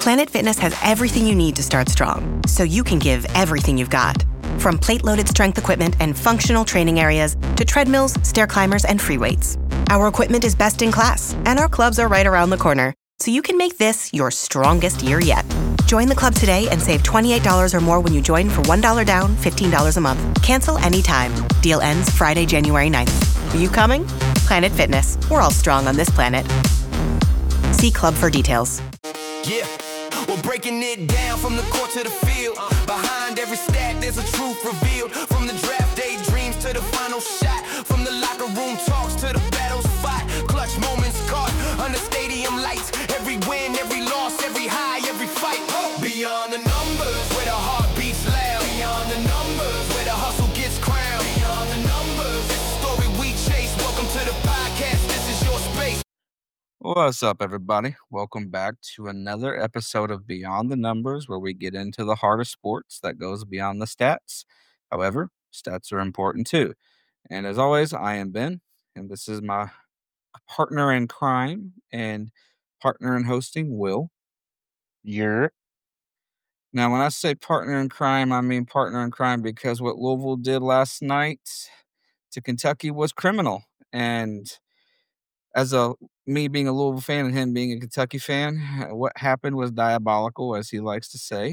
Planet Fitness has everything you need to start strong, so you can give everything you've got. From plate-loaded strength equipment and functional training areas to treadmills, stair climbers, and free weights. Our equipment is best in class, and our clubs are right around the corner, so you can make this your strongest year yet. Join the club today and save $28 or more when you join for $1 down, $15 a month. Cancel anytime. Deal ends Friday, January 9th. Are you coming? Planet Fitness. We're all strong on this planet. See club for details. Yeah, we're breaking it down from the court to the field. Behind every stat, there's a truth revealed. From the draft day dreams to the final shot. From the locker room talks to the battles fought. Clutch moments caught under stadium lights. Every win, every loss, every high, every fight. Beyond the numbers, where the heart beats loud. Beyond the numbers, where the hustle gets crowned. Beyond the numbers, it's the story we chase. Welcome to the podcast, this is your space. What's up, everybody? Welcome back to another episode of Beyond the Numbers, where we get into the heart of sports that goes beyond the stats. However, stats are important too. And as always, I am Ben, and this is my partner in crime and partner in hosting, Will. You're Now, when I say partner in crime, I mean partner in crime because what Louisville did last night to Kentucky was criminal. And as me being a Louisville fan and him being a Kentucky fan, what happened was diabolical, as he likes to say.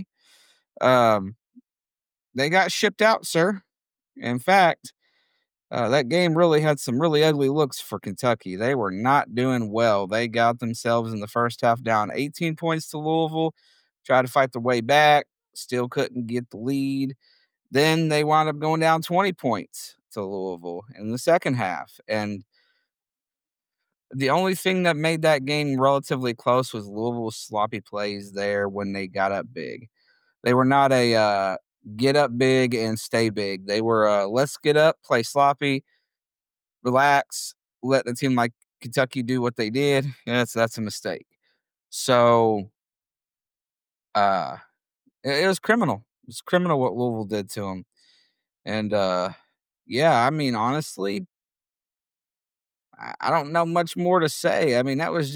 They got shipped out, sir. In fact, that game really had some really ugly looks for Kentucky. They were not doing well. They got themselves in the first half down 18 points to Louisville, tried to fight their way back, still couldn't get the lead. Then they wound up going down 20 points to Louisville in the second half. And the only thing that made that game relatively close was Louisville's sloppy plays there when they got up big. They were not a get up big and stay big. They were let's get up, play sloppy, relax, let the team like Kentucky do what they did. That's a mistake. So it was criminal. It was criminal what Louisville did to them. And yeah, I mean, honestly, I don't know much more to say. I mean, that was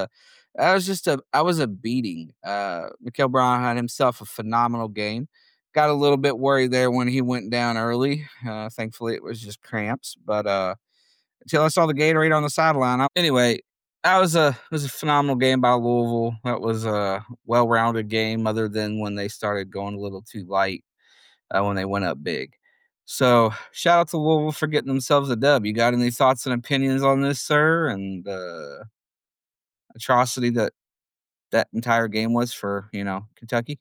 a beating. Mikael Brown had himself a phenomenal game. Got a little bit worried there when he went down early. Thankfully, it was just cramps. But until I saw the Gatorade on the sideline, anyway, it was a phenomenal game by Louisville. That was a well-rounded game, other than when they started going a little too light when they went up big. So, shout out to Louisville for getting themselves a dub. You got any thoughts and opinions on this, sir? And the atrocity that entire game was for, Kentucky?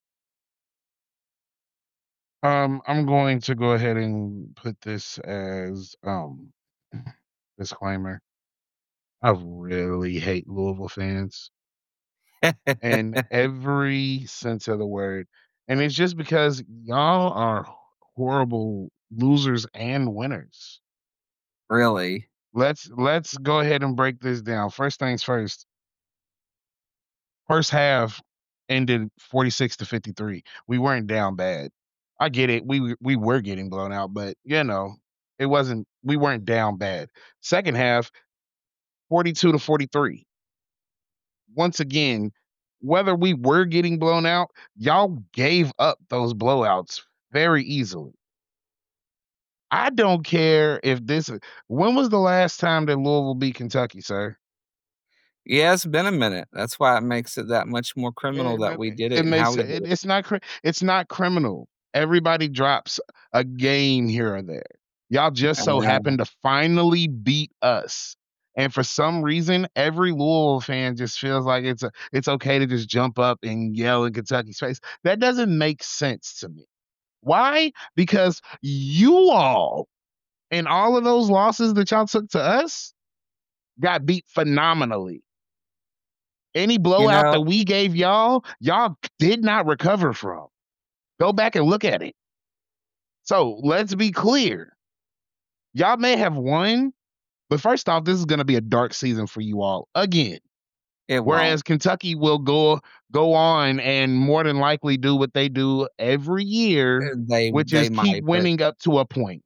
I'm going to go ahead and put this as disclaimer. I really hate Louisville fans in every sense of the word. And it's just because y'all are horrible losers and winners. Really? Let's go ahead and break this down. First things first. First half ended 46-53. We weren't down bad. I get it. We were getting blown out, but it wasn't. We weren't down bad. Second half, 42-43. Once again, whether we were getting blown out, y'all gave up those blowouts very easily. I don't care if this. When was the last time that Louisville beat Kentucky, sir? Yeah, it's been a minute. That's why it makes it that much more criminal that we did it. It's not criminal. Everybody drops a game here or there. Y'all just so happen to finally beat us. And for some reason, every Louisville fan just feels like it's okay to just jump up and yell in Kentucky's face. That doesn't make sense to me. Why? Because you all, in all of those losses that y'all took to us, got beat phenomenally. Any blowout that we gave y'all did not recover from. Go back and look at it. So let's be clear. Y'all may have won, but first off, this is going to be a dark season for you all again. Whereas Kentucky will go on and more than likely do what they do every year, which is keep winning up to a point.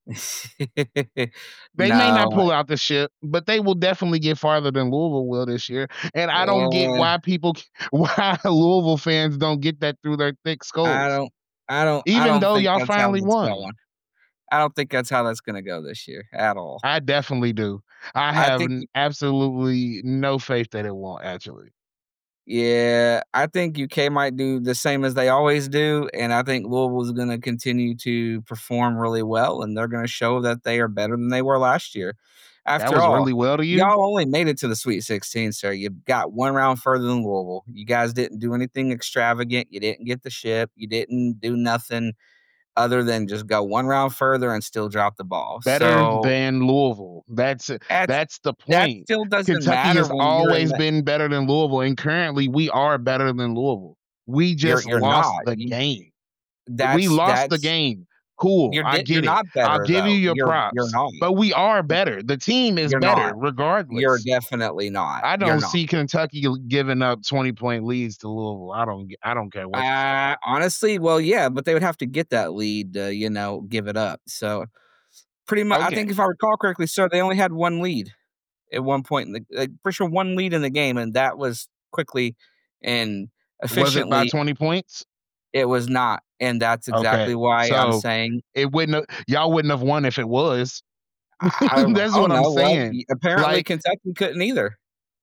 They may not No, pull out the ship, but they will definitely get farther than Louisville will this year. And I don't get eh, why why Louisville fans don't get that through their thick I skulls. don't, I Even don't though think y'all that's how finally that's won. going. I don't think that's how that's gonna go this year at all. I definitely do. I I have think absolutely no faith that it won't actually. Yeah, I think UK might do the same as they always do, and I think Louisville's gonna continue to perform really well, and they're gonna show that they are better than they were last year. That After was all, really well to you? y'all only made it to the Sweet 16, sir. You got one round further than Louisville. You guys didn't do anything extravagant. You didn't get the ship. You didn't do nothing other than just go one round further and still drop the ball. Better So than Louisville. That's it. that's That's the that point. still doesn't Kentucky matter has when you're in always the been better than Louisville, and currently we are better than Louisville. We just you're lost not. the game. We lost the That's game. Cool, I you're get it. not I'll better give you though. your You're props. not. But we are better. The team is You're better not. You're regardless. definitely not. I You're don't not. see Kentucky giving up 20-point leads to Louisville. I don't care what you say. Honestly, well, yeah, but they would have to get that lead to, give it up. So pretty much, I Okay. think if I recall correctly, sir, they only had one lead at one point in the, like, pretty sure one lead in the game, and that was quickly and Was it by efficiently. 20 points? It was not, and that's Okay. exactly why I'm So saying it wouldn't have, y'all wouldn't have won if it was. I That's don't what I'm know. Well, saying. apparently Like Kentucky couldn't either.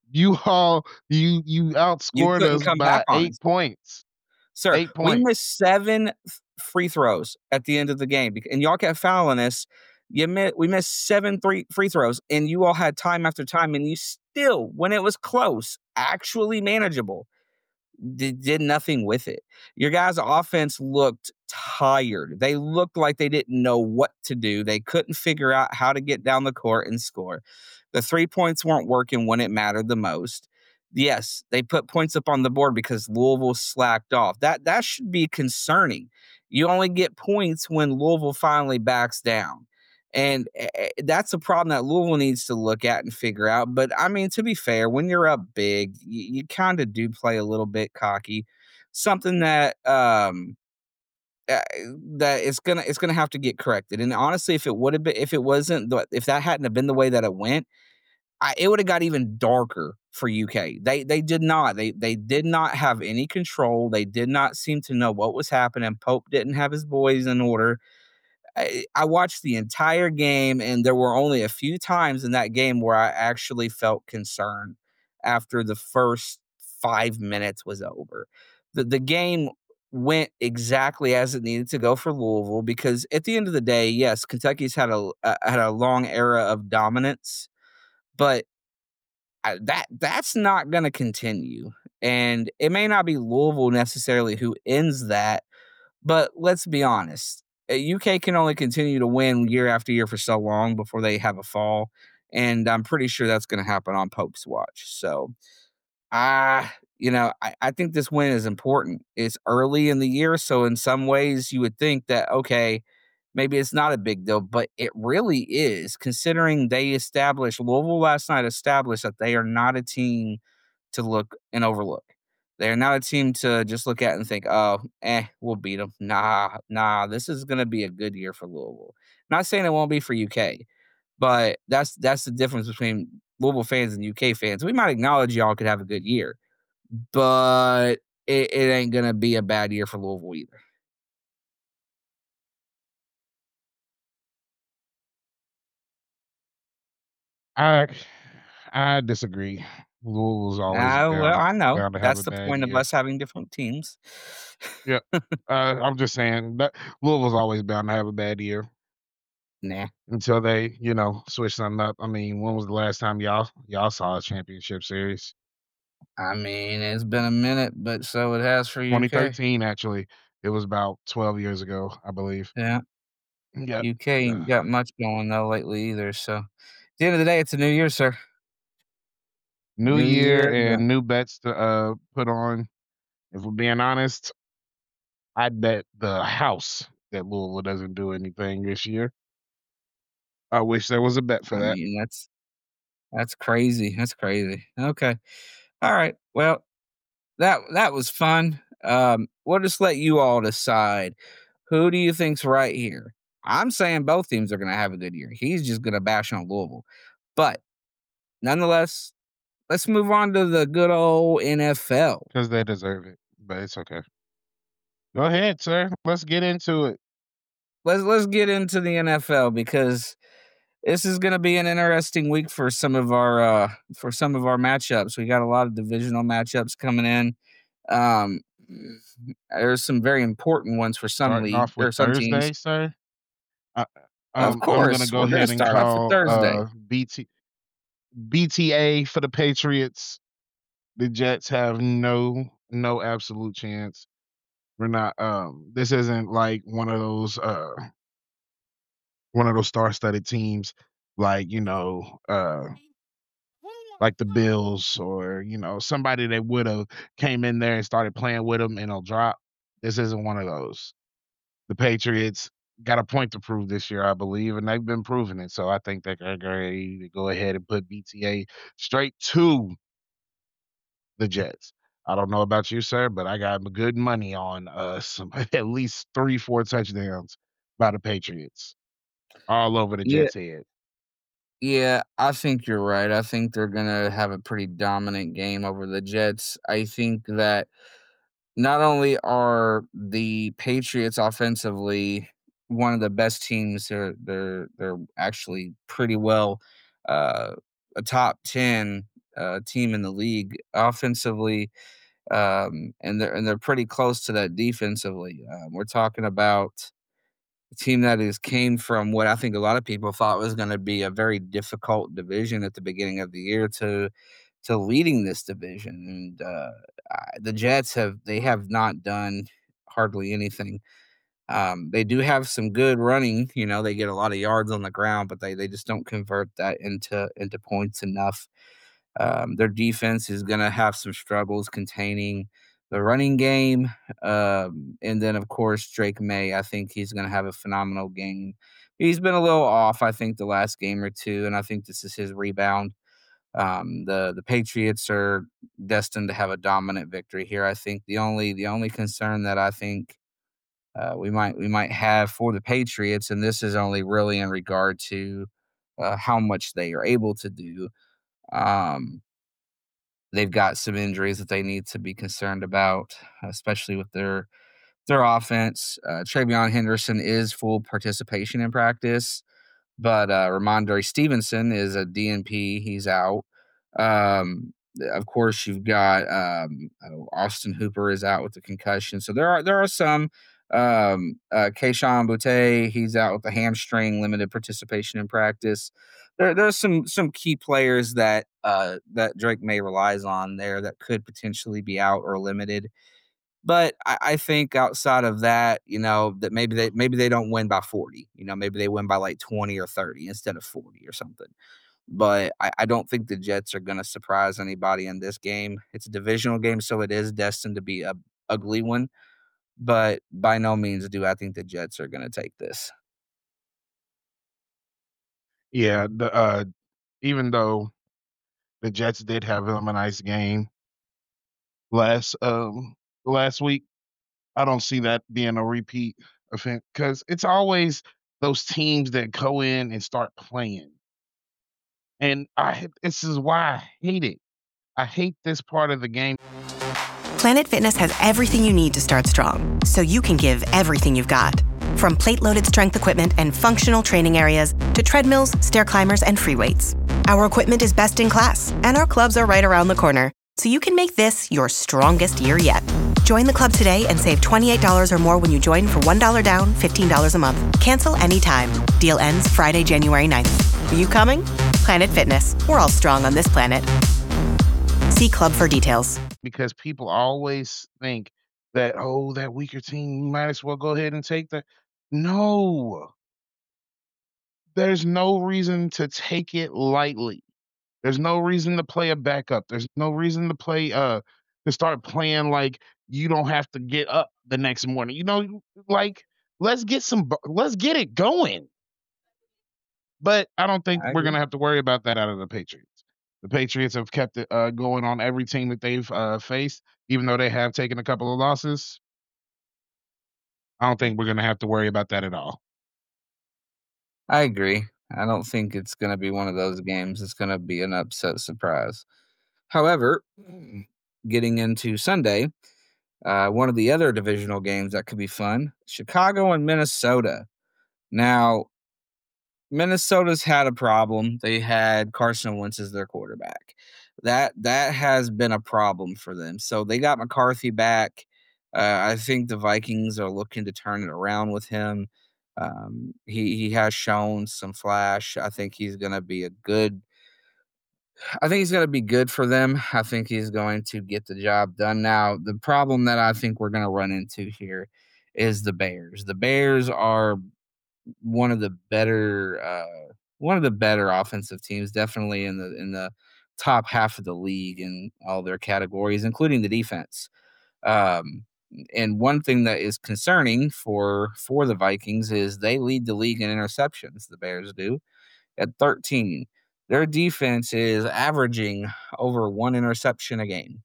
you You outscored couldn't us come back by on 8 us. points. Sir, 8 we points. missed 7 free throws at the end of the game, and y'all kept fouling us. We missed 7 free throws, and you all had time after time, and you still, when it was close, actually manageable, did nothing with it. Your guys' offense looked tired. They looked like they didn't know what to do. They couldn't figure out how to get down the court and score. The 3 points weren't working when it mattered the most. Yes, they put points up on the board because Louisville slacked off. That should be concerning. You only get points when Louisville finally backs down. And that's a problem that Louisville needs to look at and figure out. But I mean, to be fair, when you're up big, you kind of do play a little bit cocky. Something that uh, that it's gonna have to get corrected. And honestly, if it would have been, if that hadn't have been the way that it went, it would have got even darker for UK. They did not. They did not have any control. They did not seem to know what was happening. Pope didn't have his boys in order. I watched the entire game, and there were only a few times in that game where I actually felt concerned after the first 5 minutes was over. The game went exactly as it needed to go for Louisville because at the end of the day, yes, Kentucky's had a long era of dominance, but that's not going to continue. And it may not be Louisville necessarily who ends that, but let's be honest. UK can only continue to win year after year for so long before they have a fall, and I'm pretty sure that's going to happen on Pope's watch. So, I think this win is important. It's early in the year, so in some ways you would think that okay, maybe it's not a big deal, but it really is, considering Louisville last night established that they are not a team to look and overlook. They're not a team to just look at and think, oh, we'll beat them. Nah, this is going to be a good year for Louisville. Not saying it won't be for UK, but that's the difference between Louisville fans and UK fans. We might acknowledge y'all could have a good year, but it ain't going to be a bad year for Louisville either. I I disagree. Louisville's always Well, I know. bound to have That's a the bad point of year. us having different teams. Yeah. I'm just saying that Louisville's always bound to have a bad year Nah. until they, switch something up. I mean, when was the last time y'all saw a championship series? I mean, it's been a minute, but so it has for UK. 2013, actually. It was about 12 years ago, I believe. Yeah. Yep. UK ain't got much going though lately either. So at the end of the day, it's a new year, sir. New New year year. and new bets to put on. If we're being honest, I'd bet the house that Louisville doesn't do anything this year. I wish there was a bet for I that. mean, that's crazy. That's crazy. Okay. All right. Well, that was fun. We'll just let you all decide. Who do you think's right here? I'm saying both teams are going to have a good year. He's just going to bash on Louisville. But nonetheless, let's move on to the good old NFL. because they deserve it, but it's okay. Go ahead, sir. Let's get into it. Let's get into the NFL because this is going to be an interesting week for some of our matchups. We got a lot of divisional matchups coming in. There's some very important ones for some Starting league off or with some teams. Thursday, sir. I, Of I'm gonna course, go we're going to ahead and start off with call Thursday. BTA for the Patriots. The Jets have no absolute chance. We're not this isn't like one of those star-studded teams like, like the Bills or, somebody that would have came in there and started playing with them and they'll drop. This isn't one of those. The Patriots got a point to prove this year, I believe, and they've been proving it. So I think they're ready to go ahead and put BTA straight to the Jets. I don't know about you, sir, but I got good money on some at least 3-4 touchdowns by the Patriots all over the Yeah, Jets' head. yeah, I think you're right. I think they're going to have a pretty dominant game over the Jets. I think that not only are the Patriots offensively one of the best teams, they're actually pretty well uh, a top 10 team in the league offensively, and they're pretty close to that defensively. We're talking about a team that came from what I think a lot of people thought was going to be a very difficult division at the beginning of the year to leading this division. And the Jets have not done hardly anything. They do have some good running. They get a lot of yards on the ground, but they just don't convert that into points enough. Their defense is going to have some struggles containing the running game. And then, of course, Drake May, I think he's going to have a phenomenal game. He's been a little off, I think, the last game or two, and I think this is his rebound. The Patriots are destined to have a dominant victory here. I think the only concern that I think we might have for the Patriots, and this is only really in regard to how much they are able to do. Um, they've got some injuries that they need to be concerned about, especially with their offense. Travion Henderson is full participation in practice, but Ramondre Stevenson is a DNP. He's out. Of course, you've got Austin Hooper is out with the concussion. So there are some. Keyshawn Boutte, he's out with the hamstring, limited participation in practice. There's some key players that Drake May relies on there that could potentially be out or limited. But I think outside of that, that maybe they don't win by 40. Maybe they win by like 20 or 30 instead of 40 or something. But I don't think the Jets are going to surprise anybody in this game. It's a divisional game, so it is destined to be a ugly one. But by no means do I think the Jets are going to take this. Yeah, even though the Jets did have them a nice game last week, I don't see that being a repeat event because it's always those teams that go in and start playing. And this is why I hate it. I hate this part of the game. Planet Fitness has everything you need to start strong, so you can give everything you've got. From plate-loaded strength equipment and functional training areas to treadmills, stair climbers, and free weights. Our equipment is best in class, and our clubs are right around the corner, so you can make this your strongest year yet. Join the club today and save $28 or more when you join for $1 down, $15 a month. Cancel anytime. Deal ends Friday, January 9th. Are you coming? Planet Fitness. We're all strong on this planet. See club for details. Because people always think that, that weaker team, you might as well go ahead and take that. No. There's no reason to take it lightly. There's no reason to play a backup. There's no reason to play to start playing like you don't have to get up the next morning. Like let's get it going. But I don't think we're going to have to worry about that out of the Patriots. The Patriots have kept it going on every team that they've faced, even though they have taken a couple of losses. I don't think we're going to have to worry about that at all. I agree. I don't think it's going to be one of those games. It's going to be an upset surprise. However, getting into Sunday, one of the other divisional games that could be fun, Chicago and Minnesota. Now, Minnesota's had a problem. They had Carson Wentz as their quarterback. That has been a problem for them. So they got McCarthy back. I think the Vikings are looking to turn it around with him. He has shown some flash. I think he's going to be a good. I think he's going to be good for them. I think he's going to get the job done. Now, the problem that I think we're going to run into here is the Bears. The Bears are one of the better offensive teams, definitely in the top half of the league in all their categories, including the defense. Um, and one thing that is concerning for the Vikings is they lead the league in interceptions. The Bears do at 13. Their defense is averaging over one interception a game.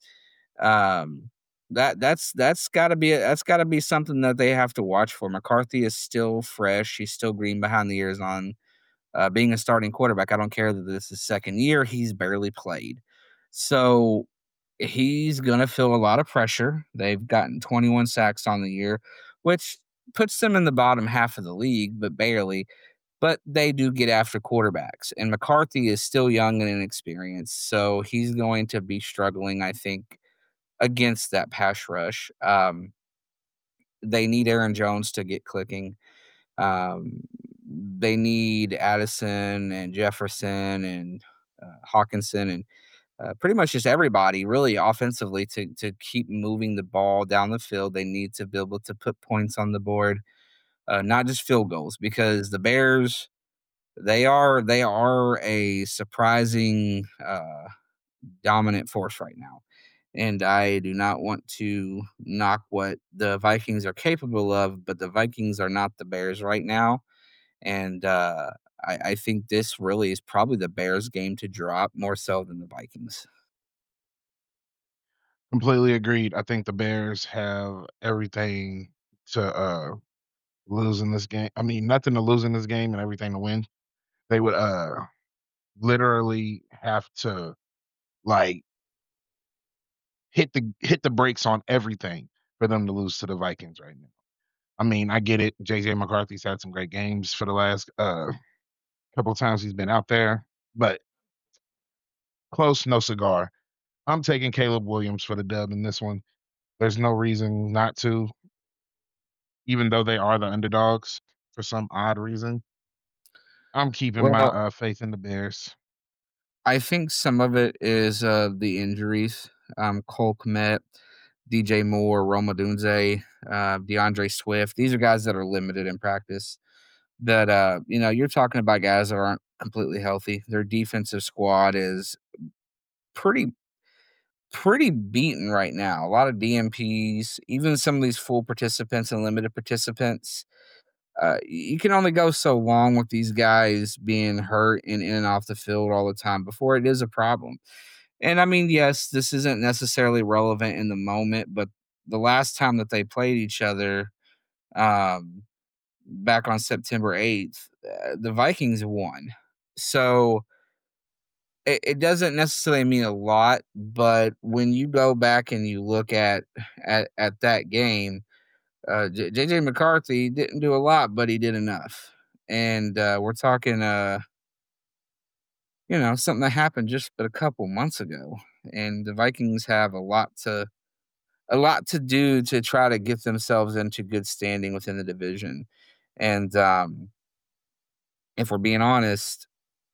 That's got to be something that they have to watch for. McCarthy is still fresh. He's still green behind the ears on being a starting quarterback. I don't care that this is second year. He's barely played. So he's going to feel a lot of pressure. They've gotten 21 sacks on the year, which puts them in the bottom half of the league, but barely. But they do get after quarterbacks. And McCarthy is still young and inexperienced. So he's going to be struggling, I think, against that pass rush. They need Aaron Jones to get clicking. They need Addison and Jefferson and Hawkinson and pretty much just everybody really offensively to keep moving the ball down the field. They need to be able to put points on the board, not just field goals, because the Bears, they are a surprising dominant force right now. And I do not want to knock what the Vikings are capable of, but the Vikings are not the Bears right now. And I think this really is probably the Bears game to drop more so than the Vikings. Completely agreed. I think the Bears have everything to lose in this game. I mean, nothing to lose in this game and everything to win. They would literally have to like hit the brakes on everything for them to lose to the Vikings right now. I mean, I get it. JJ McCarthy's had some great games for the last couple of times he's been out there, but close, no cigar. I'm taking Caleb Williams for the dub in this one. There's no reason not to, even though they are the underdogs for some odd reason. I'm keeping my Well, faith in the Bears. I think some of it is the injuries. Cole Kmet, DJ Moore, Roma Dunze, DeAndre Swift. These are guys that are limited in practice. But you're talking about guys that aren't completely healthy. Their defensive squad is pretty beaten right now. A lot of DMPs, even some of these full participants and limited participants. You can only go so long with these guys being hurt and in and off the field all the time before it is a problem. And I mean, yes, this isn't necessarily relevant in the moment, but the last time that they played each other, um, back on September 8th, the Vikings won. So it doesn't necessarily mean a lot, but when you go back and you look at that game, JJ McCarthy didn't do a lot, but he did enough. And we're talking, something that happened just but a couple months ago, and the Vikings have a lot to do to try to get themselves into good standing within the division. And if we're being honest,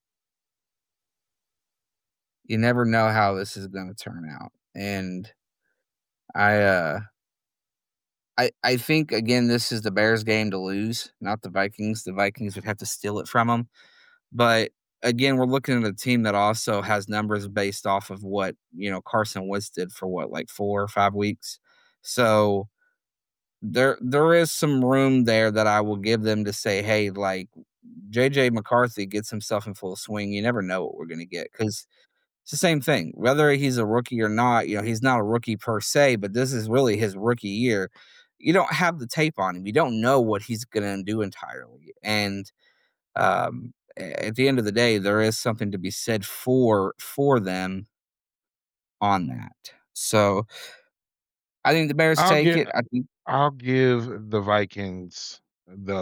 you never know how this is going to turn out. And I uh I think again this is the Bears game to lose, not the Vikings. The Vikings would have to steal it from them. But again, we're looking at a team that also has numbers based off of what, Carson Wentz did for what, like 4 or 5 weeks. So there is some room there that I will give them to say, hey, like JJ McCarthy gets himself in full swing. You never know what we're going to get, because it's the same thing. Whether he's a rookie or not, he's not a rookie per se, but this is really his rookie year. You don't have the tape on him. You don't know what he's going to do entirely. And At the end of the day, there is something to be said for them on that. So I think the Bears I'll take get it. I think I'll give the Vikings the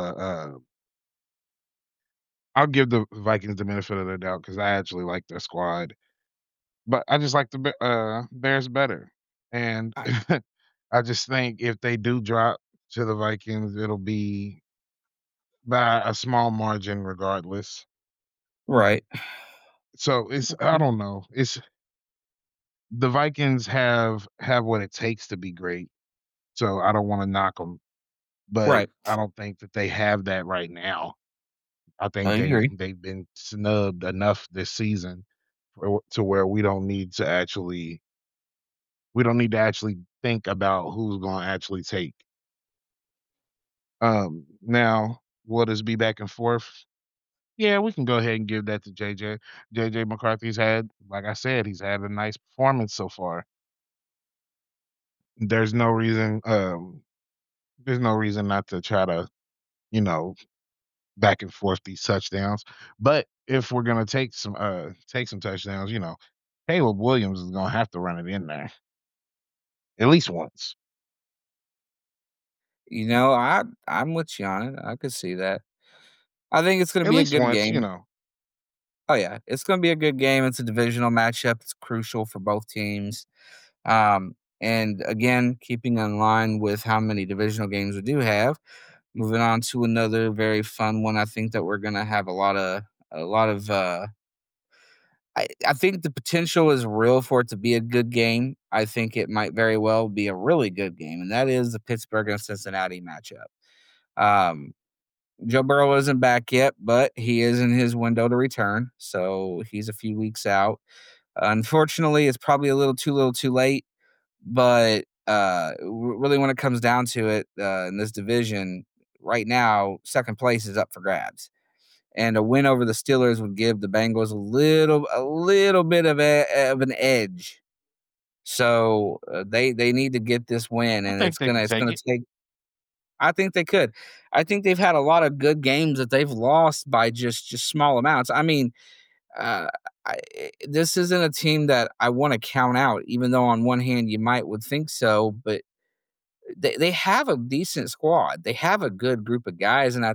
I'll give the Vikings the benefit of the doubt because I actually like their squad, but I just like the Bears better, and I, I just think if they do drop to the Vikings, it'll be by a small margin regardless. right. So it's I don't know. It's the Vikings have what it takes to be great. So I don't want to knock them, but Right. I don't think that they have that right now. I I think agree. they've been snubbed enough this season to where we don't need to actually think about who's going to actually take. Now will this be back and forth? Yeah, we can go ahead and give that to JJ. JJ McCarthy's had, like I said, he's had a nice performance so far. There's no reason, there's no reason not to try to, you know, back and forth these touchdowns. But if we're gonna take some touchdowns, Caleb Williams is gonna have to run it in there at least once. I'm with you on it. I could see that. I think it's going to At be a least good once, game. Oh yeah, it's going to be a good game. It's a divisional matchup. It's crucial for both teams. And again, keeping in line with how many divisional games we do have, moving on to another very fun one. I think that we're going to have a lot of. I think the potential is real for it to be a good game. I think it might very well be a really good game, and that is the Pittsburgh and Cincinnati matchup. Um, Joe Burrow isn't back yet, but he is in his window to return, so he's a few weeks out. Unfortunately, it's probably a little too late, but really, when it comes down to it, in this division right now, second place is up for grabs, and a win over the Steelers would give the Bengals a little bit of an edge. So they need to get this win, I and think they can it's take gonna it. take. I think they could. I think they've had a lot of good games that they've lost by just small amounts. I mean, uh, this isn't a team that I want to count out, even though on one hand you might would think so, but they have a decent squad. They have a good group of guys, and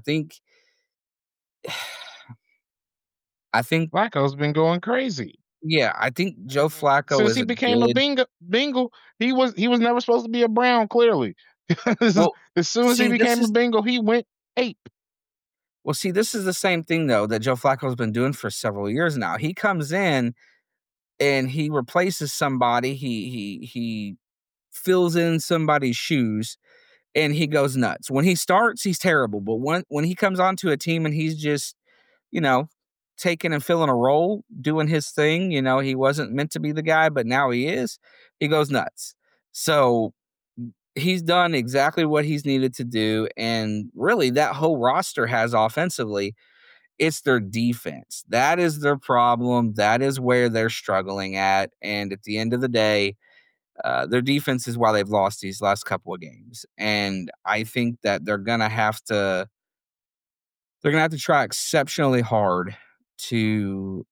I think Flacco's been going crazy yeah, I think Joe Flacco since is he a became a good. Bengal. He was never supposed to be a Brown. Clearly, Well, as soon as he see, this became a is Bengal, he went ape. this is the same thing though that Joe Flacco's been doing for several years now. He comes in and he replaces somebody. He fills in somebody's shoes and he goes nuts. When he starts, he's terrible, but when he comes onto a team and he's just, you know, taking and filling a role, doing his thing, he wasn't meant to be the guy, but now he is. He goes nuts. So he's done exactly what he's needed to do, and really that whole roster has offensively. It's their defense. That is their problem. That is where they're struggling at. And at the end of the day, their defense is why they've lost these last couple of games. And I think that they're gonna have to try exceptionally hard to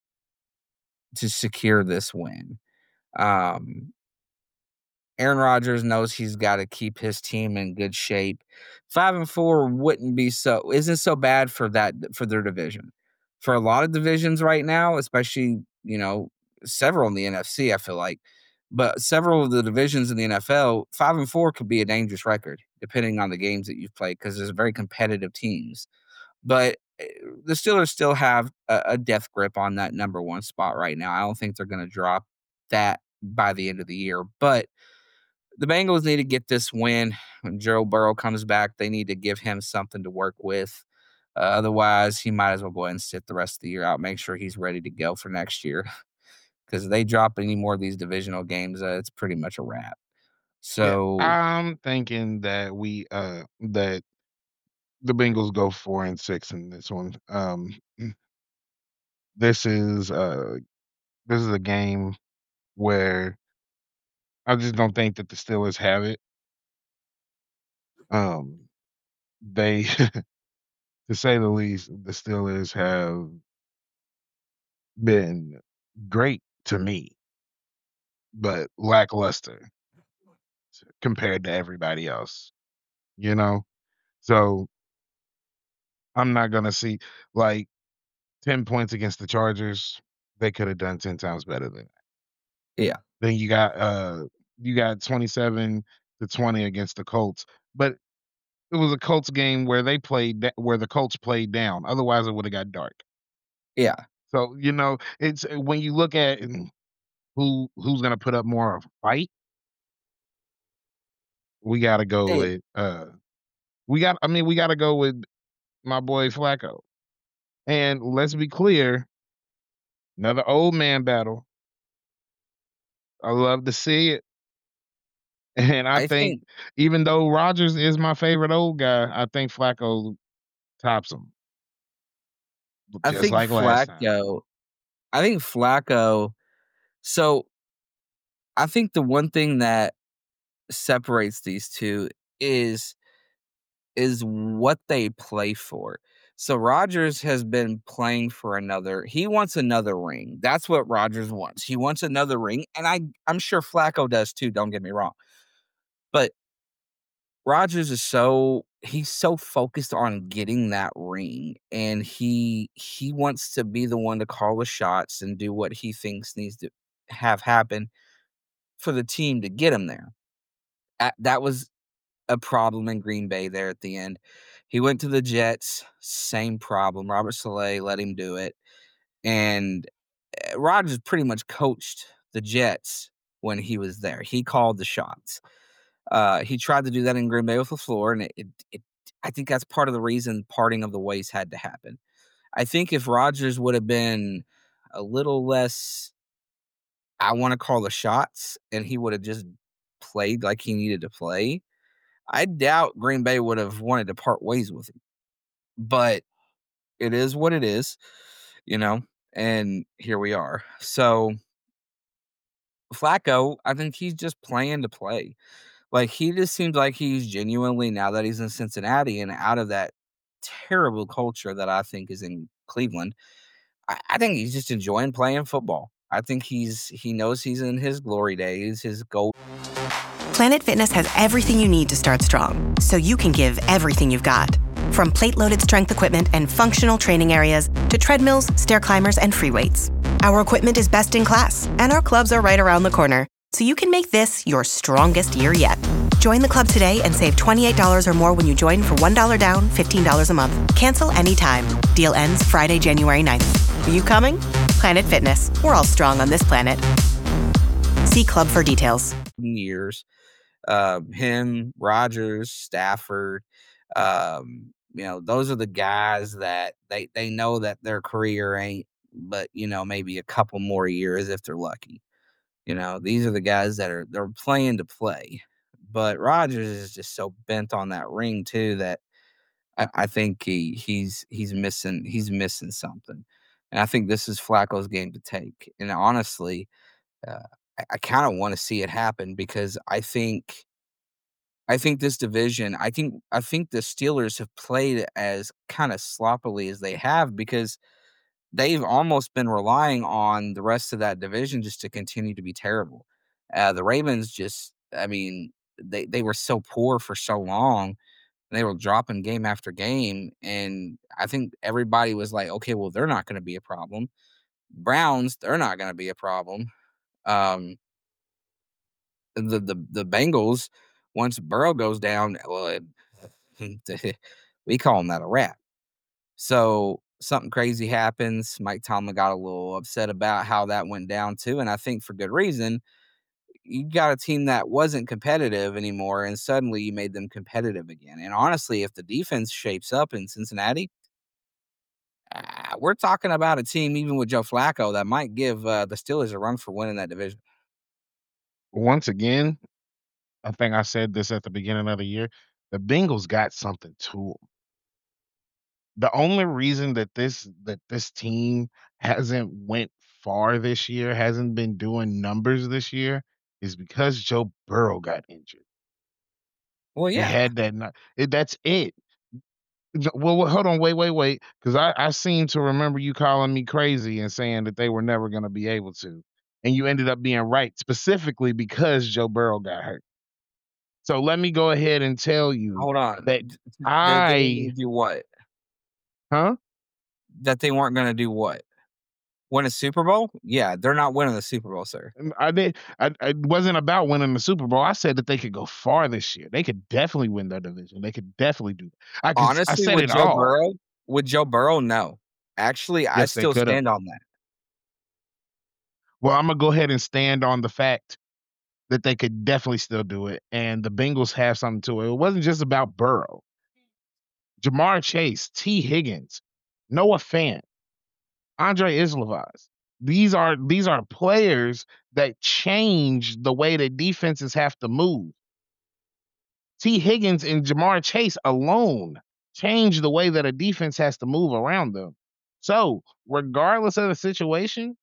secure this win. Um, Aaron Rodgers knows he's got to keep his team in good shape. 5-4 isn't so bad for their division. For a lot of divisions right now, especially, several in the NFC, I feel like, but several of the divisions in the NFL, 5-4 could be a dangerous record depending on the games that you've played because there's very competitive teams. But the Steelers still have a death grip on that number one spot right now. I don't think they're going to drop that by the end of the year, but the Bengals need to get this win. When Joe Burrow comes back, they need to give him something to work with. Otherwise, he might as well go ahead and sit the rest of the year out. Make sure he's ready to go for next year. Because if they drop any more of these divisional games, it's pretty much a wrap. Yeah, So, I'm thinking that that the Bengals go 4-6 in this one. This is this is a game where I just don't think that the Steelers have it. Um, they To say the least, the Steelers have been great to me, but lackluster compared to everybody else, you know? So I'm not gonna see like 10 points against the Chargers. They could have done 10 times better than that. Yeah. Then you got 27-20 against the Colts, but it was a Colts game where where the Colts played down. Otherwise, it would have got dark. Yeah. So it's when you look at who's gonna put up more of a fight, we got to go Hey, with we got to go with my boy Flacco. And let's be clear, another old man battle. I love to see it. And I I think think even though Rodgers is my favorite old guy, I think Flacco tops him I just think like last time. Flacco I think Flacco so I think the one thing that separates these two is what they play for. So Rodgers has been playing for he wants another ring. That's what Rodgers wants. He wants another ring, and I'm sure Flacco does too, don't get me wrong. But Rodgers is he's so focused on getting that ring, and he wants to be the one to call the shots and do what he thinks needs to have happen for the team to get him there. That was a problem in Green Bay there at the end. He went to the Jets, same problem. Robert Saleh let him do it. And Rodgers pretty much coached the Jets when he was there. He called the shots. He tried to do that in Green Bay with LaFleur, and I think that's part of the reason parting of the ways had to happen. I think if Rodgers would have been a little less, I want to call the shots, and he would have just played like he needed to play, I doubt Green Bay would have wanted to part ways with him. But it is what it is, you know, and here we are. So Flacco, I think he's just playing to play. Like, he just seems like he's genuinely, now that he's in Cincinnati and out of that terrible culture that I think is in Cleveland, I think he's just enjoying playing football. I think he knows he's in his glory days, his gold. Planet Fitness has everything you need to start strong, so you can give everything you've got. From plate-loaded strength equipment and functional training areas to treadmills, stair climbers, and free weights. Our equipment is best in class, and our clubs are right around the corner, so you can make this your strongest year yet. Join the club today and save $28 or more when you join for $1 down, $15 a month. Cancel anytime. Deal ends Friday, January 9th. Are you coming? Planet Fitness. We're all strong on this planet. See club for details. Years. Him, Rodgers, Stafford, those are the guys that they know that their career ain't but, maybe a couple more years if they're lucky. These are the guys they're playing to play. But Rodgers is just so bent on that ring too that I think he's missing something. And I think this is Flacco's game to take. And honestly, uh, I kind of want to see it happen because I think this division, I think the Steelers have played as kind of sloppily as they have because they've almost been relying on the rest of that division just to continue to be terrible. The Ravens just, I mean, they were so poor for so long. They were dropping game after game, and I think everybody was like, okay, well, they're not going to be a problem. Browns, they're not going to be a problem. Um, the Bengals, once Burrow goes down, well, we call him that a wrap. So something crazy happens. Mike Tomlin got a little upset about how that went down too, and I think for good reason. You got a team that wasn't competitive anymore, and suddenly you made them competitive again. And honestly, if the defense shapes up in Cincinnati, we're talking about a team, even with Joe Flacco, that might give the Steelers a run for winning that division. Once again, I think I said this at the beginning of the year. The Bengals got something to them. The only reason that this team hasn't went far this year, hasn't been doing numbers this year, is because Joe Burrow got injured. Well, They yeah. had that. That's it. Well, hold on, wait, because I seem to remember you calling me crazy and saying that they were never going to be able to, and you ended up being right, specifically because Joe Burrow got hurt. So let me go ahead and tell you Hold on. that That they were I, gonna do what? huh? That they weren't gonna do what? Win a Super Bowl? Yeah, they're not winning the Super Bowl, sir. I did. It wasn't about winning the Super Bowl. I said that they could go far this year. They could definitely win their division. They could definitely do. I Honestly, said with it all. Joe Burrow, no. Actually, I Yes, they still could have. stand on that. Well, I'm gonna go ahead and stand on the fact that they could definitely still do it, and the Bengals have something to it. It wasn't just about Burrow. Jamar Chase, T. Higgins, Noah Fant, Andre Islavaz. These are players that change the way that defenses have to move. T. Higgins and Jamar Chase alone change the way that a defense has to move around them. So, regardless of the situation,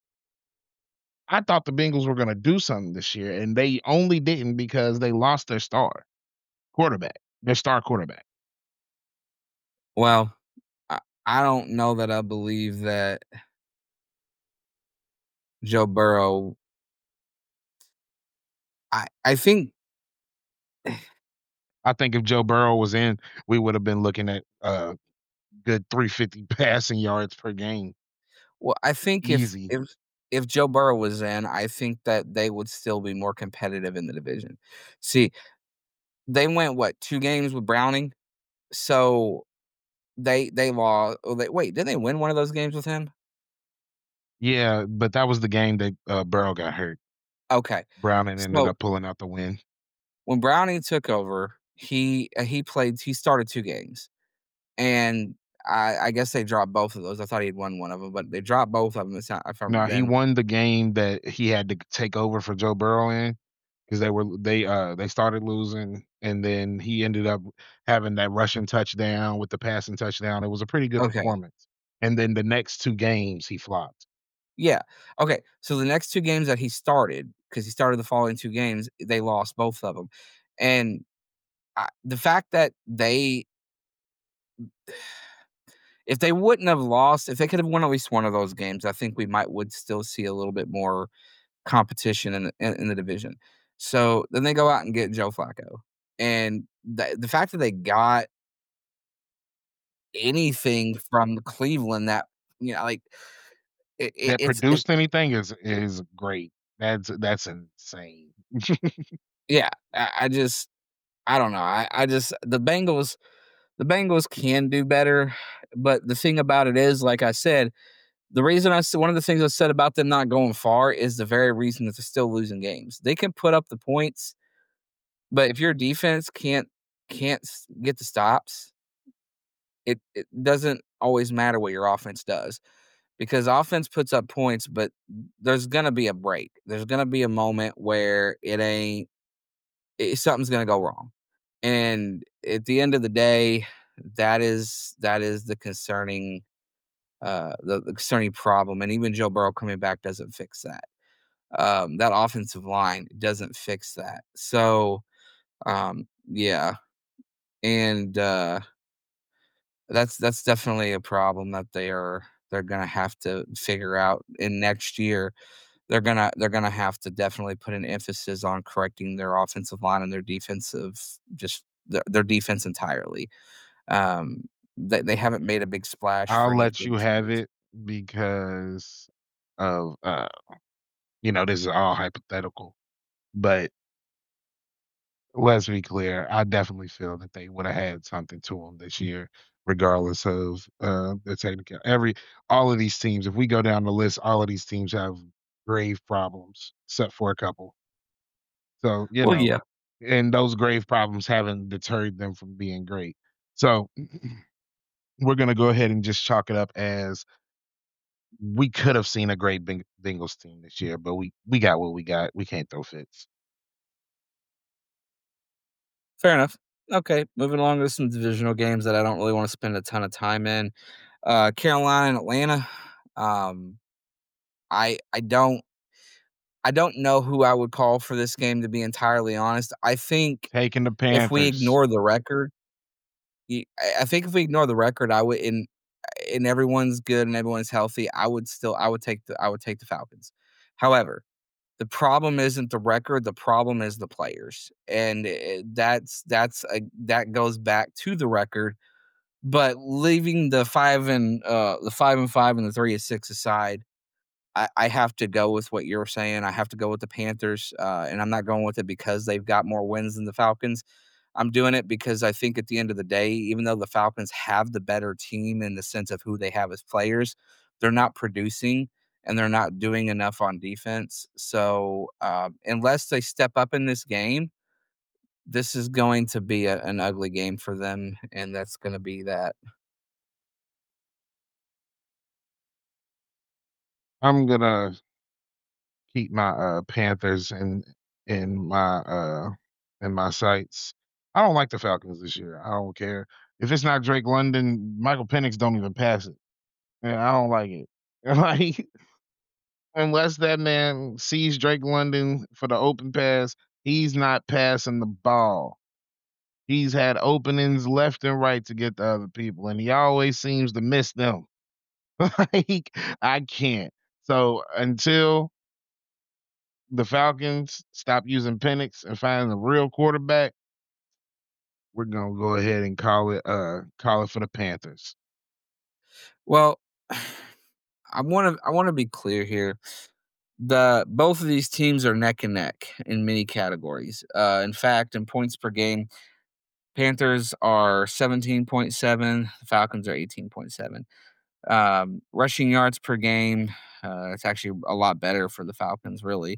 I thought the Bengals were going to do something this year, and they only didn't because they lost their star quarterback, their star quarterback. Well, I don't know that I believe that Joe Burrow. I think I think if Joe Burrow was in, we would have been looking at good 350 passing yards per game. well, I think Easy. if Joe Burrow was in, I think that they would still be more competitive in the division. See, they went what 2 games with Browning, so they lost. Oh, wait, did they win one of those games with him? Yeah, but that was the game that Burrow got hurt. Okay, Browning ended so up pulling out the win. when Browning took over, he started 2 games, and I guess they dropped both of those. I thought he'd won one of them, but they dropped both of them. It's not, if I No, remember he then. won the game that he had to take over for Joe Burrow in because they started losing, and then he ended up having that rushing touchdown with the passing touchdown. It was a pretty good Okay. performance. And then the next 2 games he flopped. Yeah. Okay. So the next 2 games that he started, because he started the following 2 games, they lost both of them, and the fact that if they wouldn't have lost, if they could have won at least one of those games, I think we would still see a little bit more competition in the division. So then they go out and get Joe Flacco, and the fact that they got anything from Cleveland that like That it's produced anything is great. That's insane. yeah. I don't know. I just the Bengals can do better, but the thing about it is, like I said, the reason one of the things I said about them not going far is the very reason that they're still losing games. They can put up the points, but if your defense can't get the stops, it doesn't always matter what your offense does, because offense puts up points, but there's gonna be a break. There's gonna be a moment where something's gonna go wrong, and at the end of the day, that is the concerning the concerning problem. And even Joe Burrow coming back doesn't fix that. That offensive line doesn't fix that. So yeah, and that's definitely a problem that they're gonna have to figure out in next year. They're gonna have to definitely put an emphasis on correcting their offensive line and their defensive, just their defense entirely. Um, they haven't made a big splash for I'll any let big you have changes. it because of this is all hypothetical. But let's be clear, I definitely feel that they would have had something to them this year, regardless of the technical. All of these teams, if we go down the list, all of these teams have grave problems, except for a couple. So Well, yeah. and those grave problems haven't deterred them from being great. So we're gonna go ahead and just chalk it up as we could have seen a great Bengals team this year, but we got what we got. We can't throw fits. Fair enough. Okay, moving along to some divisional games that I don't really want to spend a ton of time in. Carolina and Atlanta. Um, I don't know who I would call for this game, to be entirely honest. I think Taking the if we Panthers. ignore the record, I think if we ignore the record, I would and everyone's good and everyone's healthy, I would take the Falcons. However, the problem isn't the record, the problem is the players. And that goes back to the record, but leaving the 5 and 5 and the 3-6 aside, I have to go with what you're saying. I have to go with the Panthers, and I'm not going with it because they've got more wins than the Falcons. I'm doing it because I think at the end of the day, even though the Falcons have the better team in the sense of who they have as players, they're not producing and they're not doing enough on defense. So unless they step up in this game, this is going to be an ugly game for them, and that's going to be that. I'm gonna keep my Panthers in my sights. I don't like the Falcons this year. I don't care if it's not Drake London. Michael Penix don't even pass it. And I don't like it. Like unless that man sees Drake London for the open pass, he's not passing the ball. He's had openings left and right to get to other people, and he always seems to miss them. Like I can't. So until the Falcons stop using Penix and find a real quarterback, we're gonna go ahead and call it for the Panthers. Well, I want to be clear here. Both of these teams are neck and neck in many categories. In fact, in points per game, Panthers are 17.7, Falcons are 18.7. Rushing yards per game, it's actually a lot better for the Falcons, really.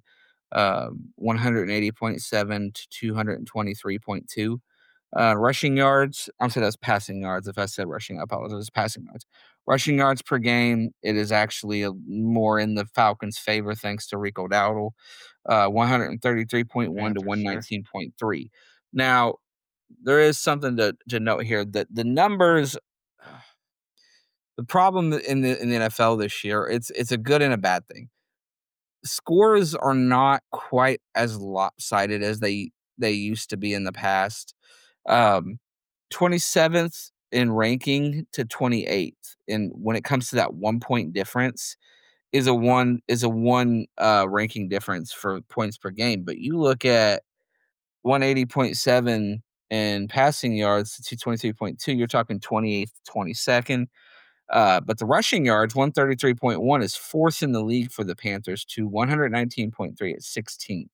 180.7 to 223.2. Rushing yards, I'm sorry, that's passing yards. If I said rushing, I apologize. It's passing yards. Rushing yards per game, it is actually more in the Falcons' favor thanks to Rico Dowdle. 133.1 to 119.3. Now, there is something to note here that the numbers, the problem in the NFL this year, it's a good and a bad thing. Scores are not quite as lopsided as they used to be in the past. 27th in ranking to 28th, and when it comes to that 1 point difference, is a one ranking difference for points per game. But you look at 180.7 in passing yards to 223.2, you're talking 28th, 22nd. But the rushing yards, 133.1, is fourth in the league for the Panthers to 119.3 at 16th.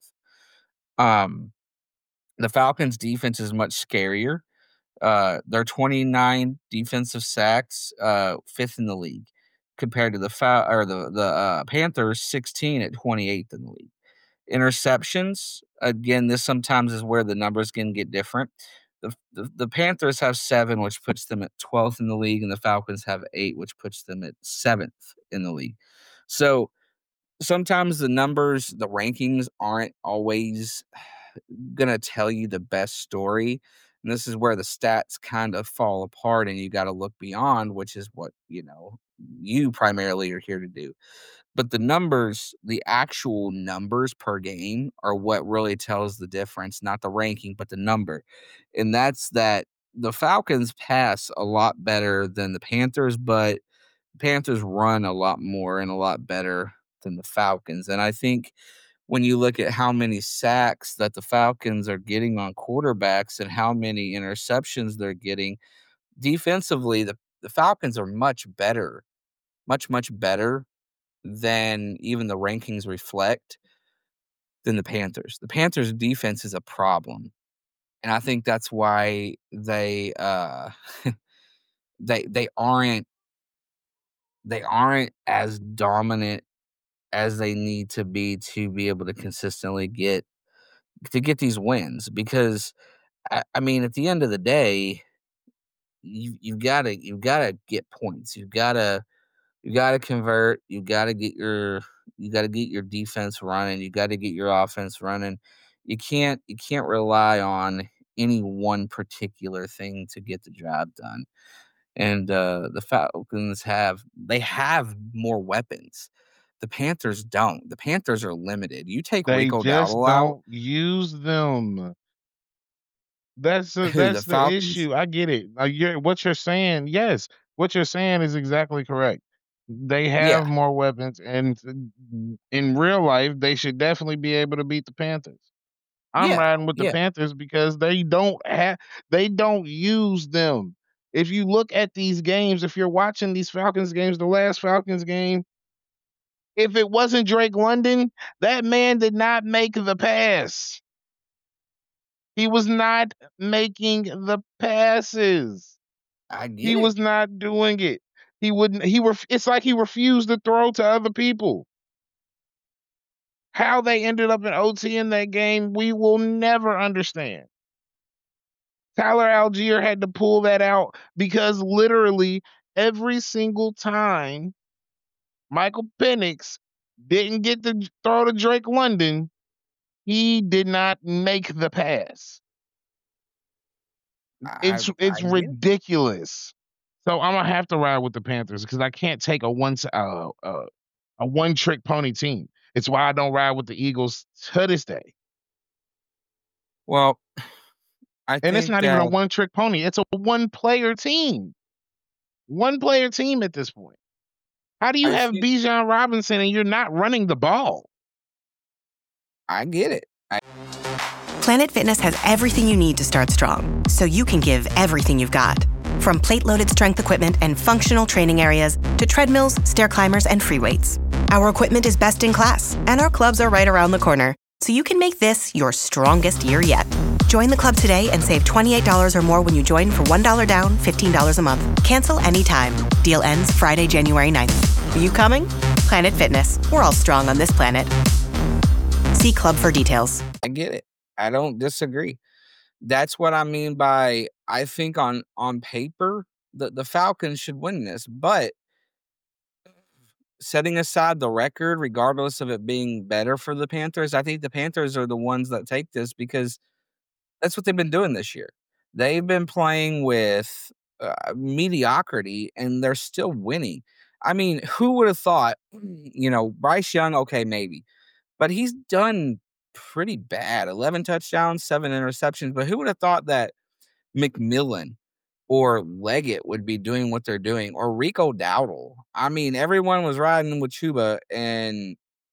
The Falcons' defense is much scarier. They're 29 defensive sacks, fifth in the league, compared to the Panthers, 16 at 28th in the league. Interceptions, again, this sometimes is where the numbers can get different. The Panthers have 7, which puts them at 12th in the league, and the Falcons have 8, which puts them at 7th in the league. So sometimes the numbers, the rankings aren't always going to tell you the best story. And this is where the stats kind of fall apart, and you got to look beyond, which is what, you primarily are here to do. But the numbers, the actual numbers per game are what really tells the difference, not the ranking, but the number. And that's that the Falcons pass a lot better than the Panthers, but the Panthers run a lot more and a lot better than the Falcons. And I think when you look at how many sacks that the Falcons are getting on quarterbacks and how many interceptions they're getting, defensively, the Falcons are much better, much, much better than even the rankings reflect than the Panthers. The Panthers' defense is a problem. And I think that's why they they aren't as dominant as they need to be able to consistently get these wins. Because I mean, at the end of the day, you've gotta get points. You've gotta convert. You gotta get your defense running. You gotta get your offense running. You can't rely on any one particular thing to get the job done. And the Falcons have more weapons. The Panthers don't. The Panthers are limited. You take They Rico just Dowdle out. don't use them. That's The the Falcons? issue. I get it. What you're saying, yes, what you're saying is exactly correct. They Yeah, have more weapons, and in real life, they should definitely be able to beat the Panthers. I'm yeah, riding with the yeah. Panthers because they don't use them. If you look at these games, if you're watching these Falcons games, the last Falcons game, if it wasn't Drake London, that man did not make the pass. He was not making the passes. I He get it. was not doing it. He wouldn't it's like he refused to throw to other people. How they ended up in OT in that game, we will never understand. Tyler Algier had to pull that out because literally every single time Michael Penix didn't get to throw to Drake London, he did not make the pass. It's I get it. ridiculous. So I'm gonna have to ride with the Panthers because I can't take a one trick pony team. It's why I don't ride with the Eagles to this day. Well, I And it's think not even that a one trick pony. It's a one player team. One player team at this point. How do you I have think Bijan Robinson and you're not running the ball? I get it. Planet Fitness has everything you need to start strong, so you can give everything you've got. From plate-loaded strength equipment and functional training areas to treadmills, stair climbers, and free weights. Our equipment is best in class, and our clubs are right around the corner, so you can make this your strongest year yet. Join the club today and save $28 or more when you join for $1 down, $15 a month. Cancel anytime. Deal ends Friday, January 9th. Are you coming? Planet Fitness. We're all strong on this planet. See club for details. I get it. I don't disagree. That's what I mean by I think on paper the Falcons should win this, but setting aside the record, regardless of it being better for the Panthers, I think the Panthers are the ones that take this because that's what they've been doing this year. They've been playing with mediocrity, and they're still winning. I mean, who would have thought? Bryce Young, okay, maybe, but he's done pretty bad. 11 touchdowns, 7 interceptions. But who would have thought that McMillan or Leggett would be doing what they're doing, or Rico Dowdle? I mean, everyone was riding with Chuba, and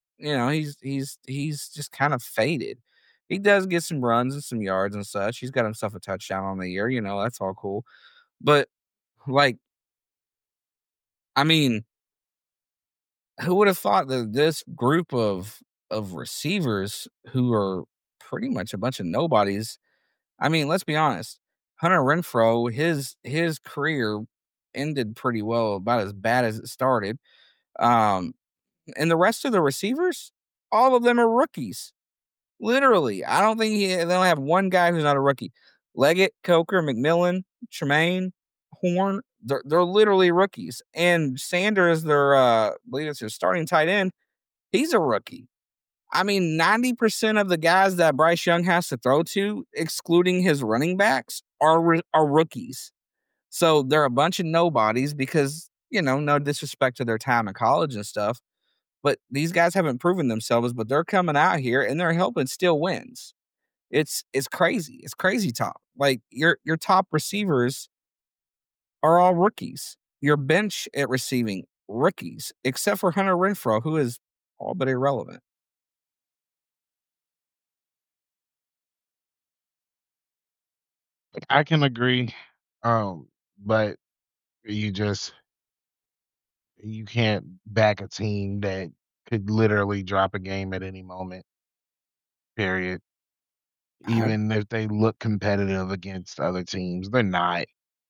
he's just kind of faded. He does get some runs and some yards and such. He's got himself a touchdown on the year, that's all cool. But like, I mean, who would have thought that this group of receivers who are pretty much a bunch of nobodies? I mean, let's be honest. Hunter Renfrow, his career ended pretty well, about as bad as it started. And the rest of the receivers, all of them are rookies. Literally, I don't think they don't have one guy who's not a rookie. Leggett, Coker, McMillan, Tremaine, Horn, they're literally rookies. And Sanders, I believe it's their starting tight end, he's a rookie. I mean, 90% of the guys that Bryce Young has to throw to, excluding his running backs, are rookies. So they're a bunch of nobodies because, no disrespect to their time in college and stuff. But these guys haven't proven themselves, but they're coming out here and they're helping steal wins. It's crazy. It's crazy talk. Like your top receivers are all rookies. Your bench at receiving, rookies, except for Hunter Renfrow, who is all but irrelevant. I can agree. But you just you can't back a team that could literally drop a game at any moment. Period. I, Even if they look competitive against other teams, they're not.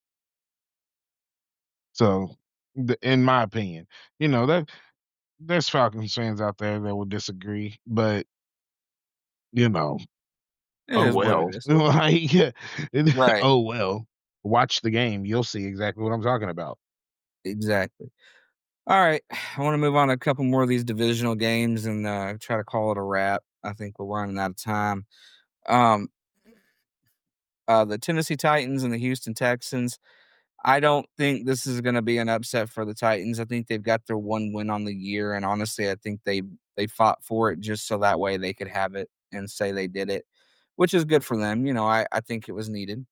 So, in my opinion, that there's Falcons fans out there that will disagree, but you know, it oh is what it well. is. Like, Right. oh well. Watch the game, you'll see exactly what I'm talking about. Exactly. All right. I want to move on to a couple more of these divisional games and try to call it a wrap. I think we're running out of time. Um, the Tennessee Titans and the Houston Texans. I don't think this is going to be an upset for the Titans. I think they've got their one win on the year, and honestly, I think they fought for it just so that way they could have it and say they did it. which is good for them. I think it was needed.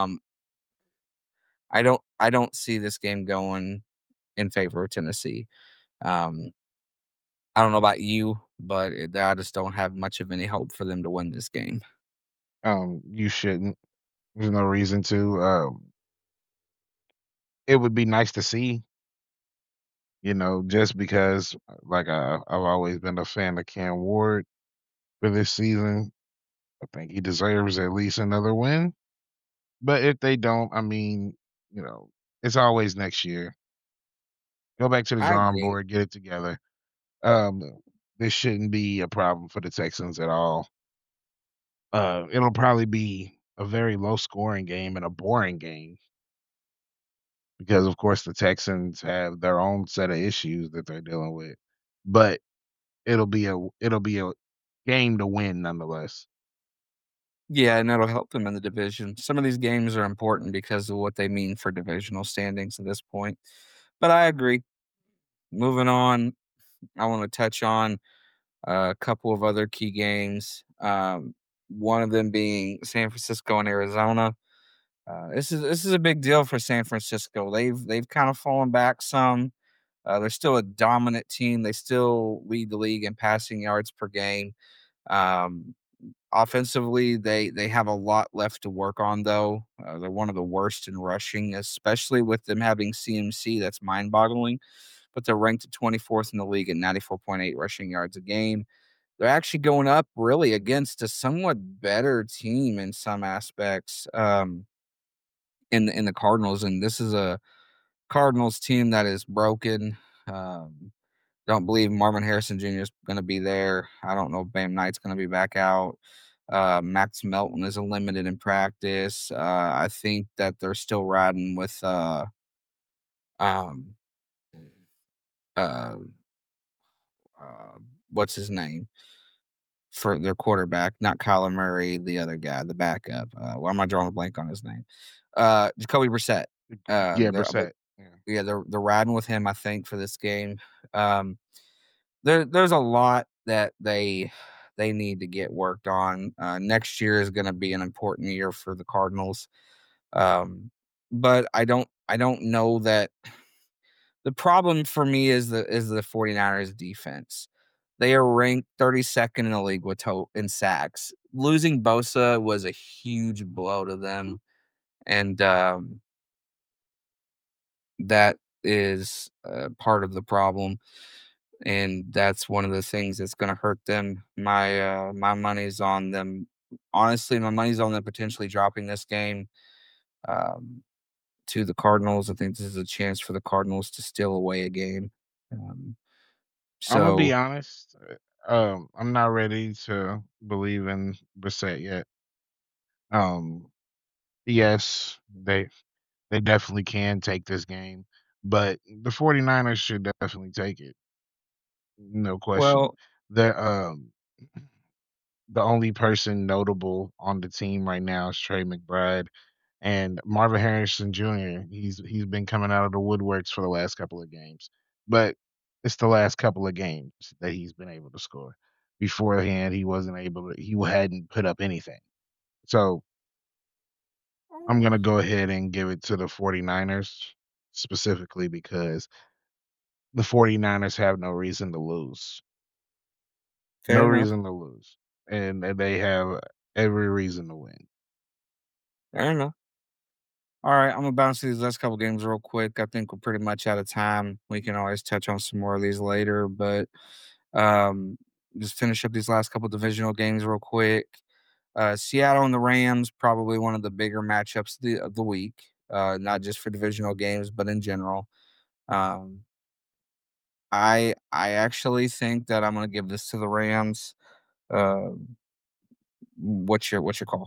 I don't see this game going in favor of Tennessee. Um, I don't know about you, but I just don't have much of any hope for them to win this game. You shouldn't. There's no reason to. It would be nice to see, just because, like, I've always been a fan of Cam Ward for this season. I think he deserves at least another win. But if they don't, I mean, you know, it's always next year. Go back to the I drawing agree. board, get it together. Um, this shouldn't be a problem for the Texans at all. It'll probably be a very low scoring game and a boring game because, of course, the Texans have their own set of issues that they're dealing with. But it'll be a game to win nonetheless. Yeah, and that'll help them in the division. Some of these games are important because of what they mean for divisional standings at this point. But I agree. Moving on, I want to touch on a couple of other key games. One of them being San Francisco and Arizona. This is a big deal for San Francisco. They've kind of fallen back some. They're still a dominant team. They still lead the league in passing yards per game. Um, Offensively, they have a lot left to work on, though. They're one of the worst in rushing, especially with them having CMC. That's mind-boggling. But they're ranked at 24th in the league at 94.8 rushing yards a game. They're actually going up really against a somewhat better team in some aspects, in the Cardinals, and this is a Cardinals team that is broken. Um, don't believe Marvin Harrison Jr. is going to be there. I don't know if Bam Knight's going to be back out. Max Melton is limited in practice. I think that they're still riding with um, uh, uh, what's his name for their quarterback, not Kyler Murray, the other guy, the backup. Why am I drawing a blank on his name? Jacoby Brissett. Yeah, They're Brissett. Yeah. Yeah, they're riding with him, I think, for this game. Um, there's a lot that they need to get worked on. Next year is going to be an important year for the Cardinals. But I don't know that the problem for me is the 49ers defense. They are ranked 32nd in the league in sacks. Losing Bosa was a huge blow to them, and that is part of the problem. And that's one of the things that's gonna hurt them. My money's on them. Honestly, my money's on them potentially dropping this game, um, to the Cardinals. I think this is a chance for the Cardinals to steal away a game. Um, Imma be so honest, I'm not ready to believe in Brissett yet. Um, yes, they definitely can take this game, but the 49ers should definitely take it, no question. well, The, the only person notable on the team right now is Trey McBride. And Marvin Harrison Jr., he's been coming out of the woodworks for the last couple of games, but it's the last couple of games that he's been able to score. Beforehand, he hadn't put up anything. So I'm gonna go ahead and give it to the 49ers specifically because the 49ers have no reason to lose. No fair enough. reason to lose. And they have every reason to win. Fair enough. Alright, I'm gonna bounce through these last couple games real quick. I think we're pretty much out of time. We can always touch on some more of these later, but, um, just finish up these last couple divisional games real quick. Seattle and the Rams, probably one of the bigger matchups of the week, not just for divisional games, but in general. Um, I actually think that I'm gonna give this to the Rams. Uh, what's your call?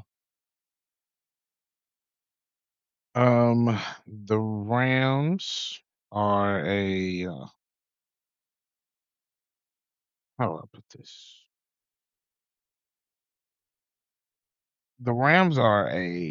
The Rams are how do I put this? The Rams are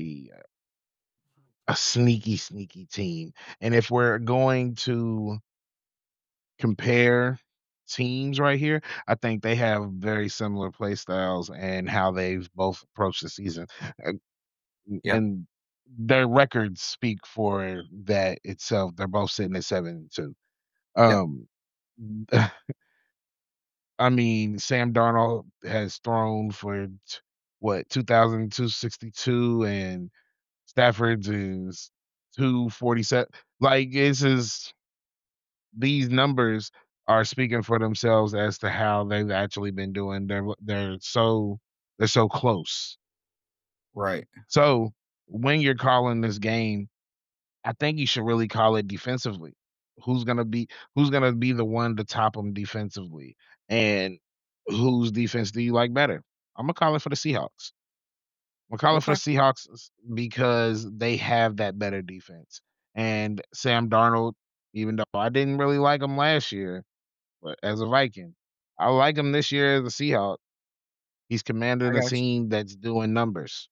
a sneaky, sneaky team. And if we're going to compare teams right here, I think they have very similar play styles and how they've both approached the season. Uh, Yeah. and their records speak for that itself. They're both sitting at 7-2. Yep. Um, I mean, Sam Darnold has thrown for what 2,262, and Stafford's is 247. Like this is these numbers are speaking for themselves as to how they've actually been doing. They're so close. Right. So when you're calling this game, I think you should really call it defensively. Who's gonna be the one to top them defensively, and whose defense do you like better? I'm gonna call it for the Seahawks. I'm calling for the Okay. Seahawks because they have that better defense. And Sam Darnold, even though I didn't really like him last year, but as a Viking, I like him this year as a Seahawk. He's I commanding a got you. team that's doing numbers.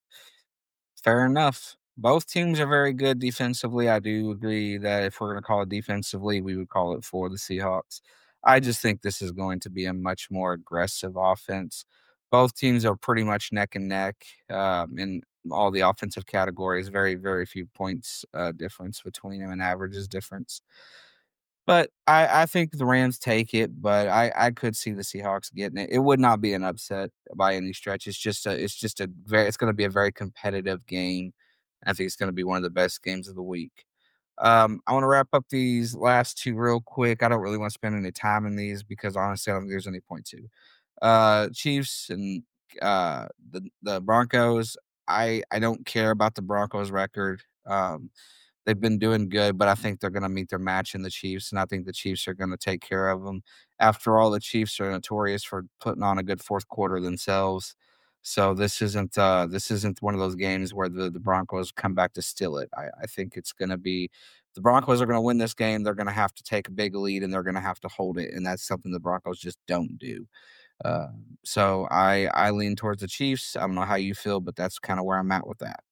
Fair enough. Both teams are very good defensively. I do agree that if we're going to call it defensively, we would call it for the Seahawks. I just think this is going to be a much more aggressive offense. Both teams are pretty much neck and neck in all the offensive categories. Very, very few points difference between them and averages difference. But I think the Rams take it, but I could see the Seahawks getting it. It would not be an upset by any stretch. It's gonna be a very competitive game. I think it's gonna be one of the best games of the week. I wanna wrap up these last 2 real quick. I don't really wanna spend any time in these because honestly, I don't think there's any point to. Chiefs and, the Broncos, I don't care about the Broncos record. They've been doing good, but I think they're gonna meet their match in the Chiefs, and I think the Chiefs are gonna take care of them. After all, the Chiefs are notorious for putting on a good 4th quarter themselves. So this isn't one of those games where the Broncos come back to steal it. I think it's gonna be the Broncos are gonna win this game. They're gonna have to take a big lead, and they're gonna have to hold it, and that's something the Broncos just don't do. Uh, so I lean towards the Chiefs. I don't know how you feel, but that's kinda where I'm at with that.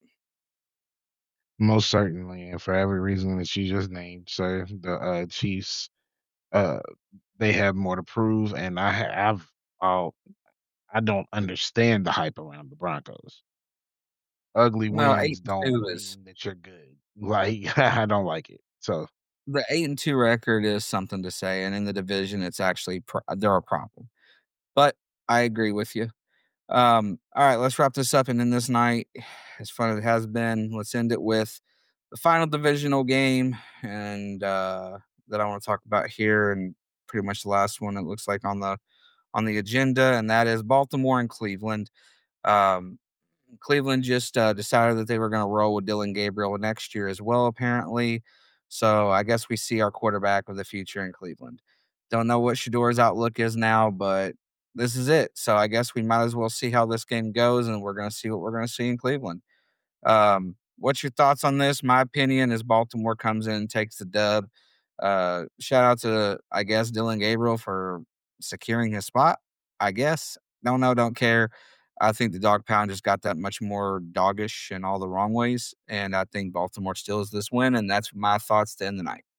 Most certainly, and for every reason that you just named, sir, the Chiefs, uh, they have more to prove, and uh, I don't understand the hype around the Broncos. Ugly Well, 8 wins and don't 2 is mean that you're good. Like, I don't like it. So, the 8 and 2 record is something to say, and in the division, it's actually they're a problem. But I agree with you. All right, let's wrap this up and end this night. As fun as it has been, let's end it with the final divisional game, and that I want to talk about here, and pretty much the last one it looks like on the agenda, and that is Baltimore and Cleveland. Um, Cleveland just decided that they were going to roll with Dylan Gabriel next year as well, apparently. So I guess we see our quarterback of the future in Cleveland. Don't know what Shador's outlook is now, but this is it. So I guess we might as well see how this game goes, and we're going to see what we're going to see in Cleveland. What's your thoughts on this? My opinion is Baltimore comes in and takes the dub. Shout out to, I guess, Dylan Gabriel for securing his spot. I guess. Don't know, don't care. I think the dog pound just got that much more doggish in all the wrong ways. And I think Baltimore steals this win. And that's my thoughts to end the night.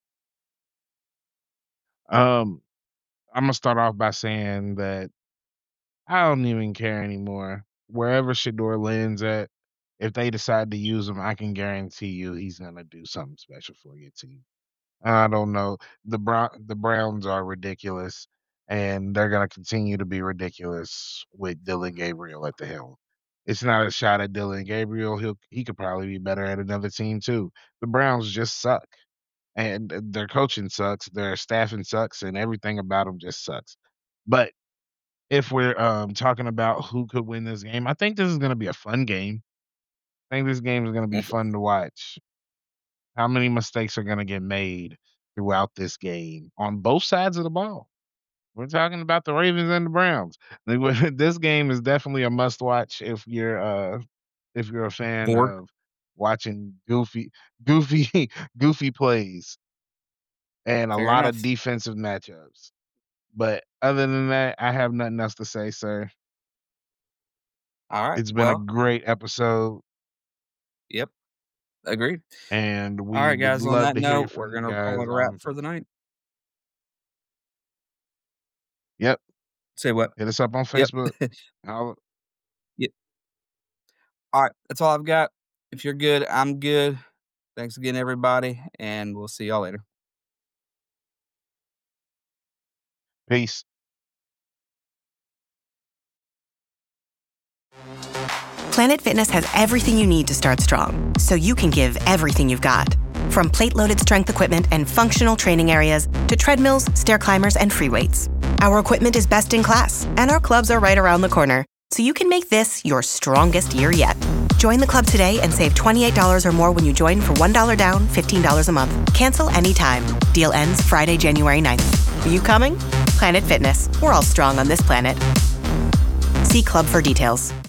um, I'm gonna start off by saying that I don't even care anymore. Wherever Shador lands at, if they decide to use him, I can guarantee you he's gonna do something special for your team. I don't know. The Browns are ridiculous, and they're gonna continue to be ridiculous with Dylan Gabriel at the helm. It's not a shot at Dylan Gabriel. He could probably be better at another team too. The Browns just suck, and their coaching sucks, their staffing sucks, and everything about them just sucks. But if we're talking about who could win this game, I think this is gonna be a fun game. I think this game is gonna be fun to watch. How many mistakes are gonna get made throughout this game on both sides of the ball? We're talking about the Ravens and the Browns. This game is definitely a must watch if you're a fan Board. of watching goofy goofy plays and a Fair lot of enough. defensive matchups. But other than that, I have nothing else to say, sir. All right. It's been a Well, great episode, yep. Agreed. and All we right, would guys. On love that to hear note, we're from you going to call guys it a wrap on for the night. Yep. Say what? Hit us up on Yep. Facebook. I'll- Yep. All right, that's all I've got. If you're good, I'm good. Thanks again, everybody, and we'll see y'all later. Peace. Planet Fitness has everything you need to start strong, so you can give everything you've got. From plate-loaded strength equipment and functional training areas to treadmills, stair climbers, and free weights. Our equipment is best in class, and our clubs are right around the corner, so you can make this your strongest year yet. Join the club today and save $28 or more when you join for $1 down, $15 a month. Cancel anytime. Deal ends Friday, January 9th. Are you coming? Planet Fitness. We're all strong on this planet. See club for details.